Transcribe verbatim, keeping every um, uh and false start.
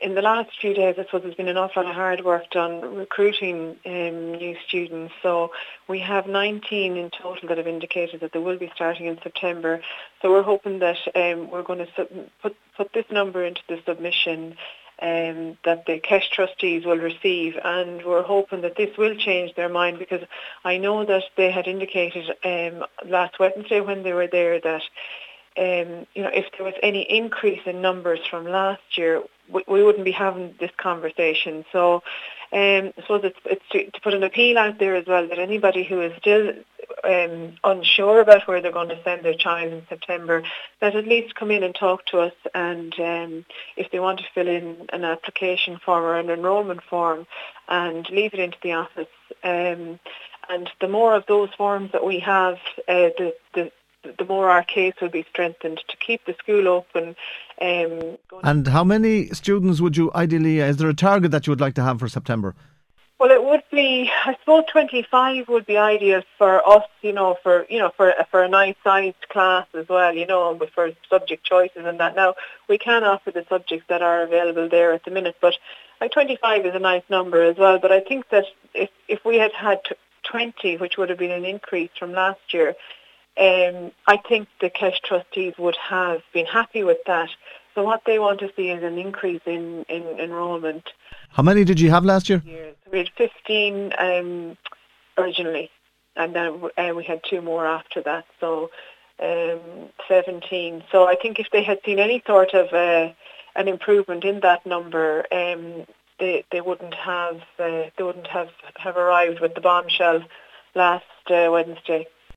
in the last few days, I suppose there's been an awful lot of hard work done recruiting um, new students. So we have nineteen in total that have indicated that they will be starting in September. So we're hoping that um, we're going to sub- put put this number into the submission um, that the C E S trustees will receive, and we're hoping that this will change their mind, because I know that they had indicated um, last Wednesday when they were there that Um, you know, if there was any increase in numbers from last year, we, we wouldn't be having this conversation. So um, I suppose it's, it's to, to put an appeal out there as well, that anybody who is still um, unsure about where they're going to send their child in September, that at least come in and talk to us, and um, if they want to fill in an application form or an enrolment form and leave it into the office. Um, and the more of those forms that we have, uh, the, the the more our case will be strengthened to keep the school open. Um, and how many students would you ideally, is there a target that you would like to have for September? Well, it would be, I suppose twenty-five would be ideal for us, you know, for, you know, for, for a nice sized class as well, you know, for subject choices and that. Now, we can offer the subjects that are available there at the minute, but like twenty-five is a nice number as well. But I think that if, if we had had twenty, which would have been an increase from last year, Um, I think the C E S trustees would have been happy with that. So what they want to see is an increase in, in enrolment. How many did you have last year? So we had fifteen um, originally, and then uh, we had two more after that, so um, seventeen. So I think if they had seen any sort of uh, an improvement in that number, um, they they wouldn't have uh, they wouldn't have, have arrived with the bombshell last uh, Wednesday.